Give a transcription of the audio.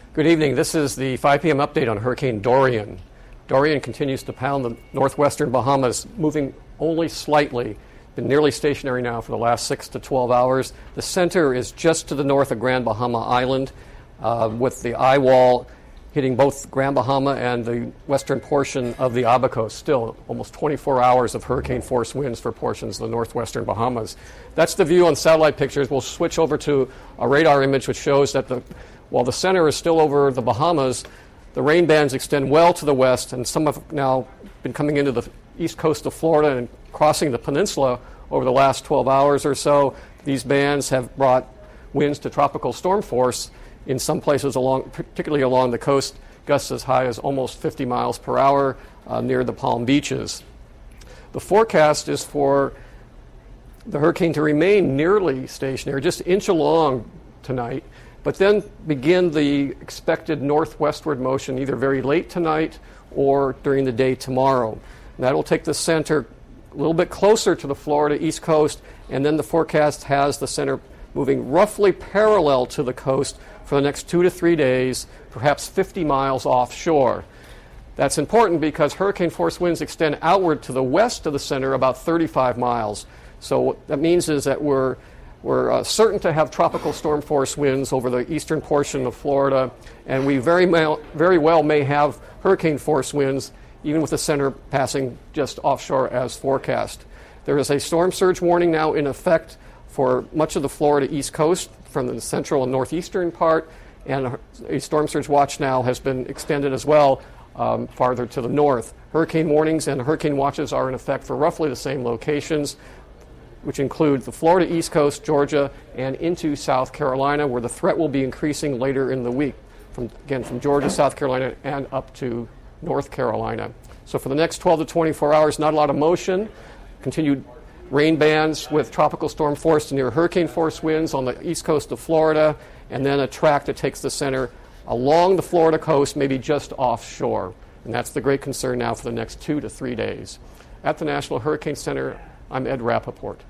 Good evening. This is the 5 p.m. update on Hurricane Dorian. Dorian continues to pound the northwestern Bahamas, moving only slightly. Been nearly stationary now for the last 6 to 12 hours. The center is just to the north of Grand Bahama Island, with the eye wall hitting both Grand Bahama and the western portion of the Abacos. Still almost 24 hours of hurricane force winds for portions of the northwestern Bahamas. That's the view on satellite pictures. We'll switch over to a radar image which shows that while the center is still over the Bahamas, the rain bands extend well to the west, and some have now been coming into the east coast of Florida and crossing the peninsula over the last 12 hours or so. These bands have brought winds to tropical storm force in some places, particularly along the coast, gusts as high as almost 50 miles per hour near the Palm Beaches. The forecast is for the hurricane to remain nearly stationary, just inch along tonight, but then begin the expected northwestward motion either very late tonight or during the day tomorrow. And that will take the center a little bit closer to the Florida east coast, and then the forecast has the center moving roughly parallel to the coast for the next 2 to 3 days, perhaps 50 miles offshore. That's important because hurricane force winds extend outward to the west of the center about 35 miles. So what that means is that we're certain to have tropical storm force winds over the eastern portion of Florida, and we very well may have hurricane force winds even with the center passing just offshore as forecast. There is a storm surge warning now in effect for much of the Florida east coast from the central and northeastern part, and a storm surge watch now has been extended as well farther to the north. Hurricane warnings and hurricane watches are in effect for roughly the same locations, which include the Florida east coast, Georgia, and into South Carolina, where the threat will be increasing later in the week, from Georgia, South Carolina, and up to North Carolina. So for the next 12 to 24 hours, not a lot of motion. Continued rain bands with tropical storm force to near hurricane force winds on the east coast of Florida, and then a track that takes the center along the Florida coast, maybe just offshore. And that's the great concern now for the next 2 to 3 days. At the National Hurricane Center, I'm Ed Rappaport.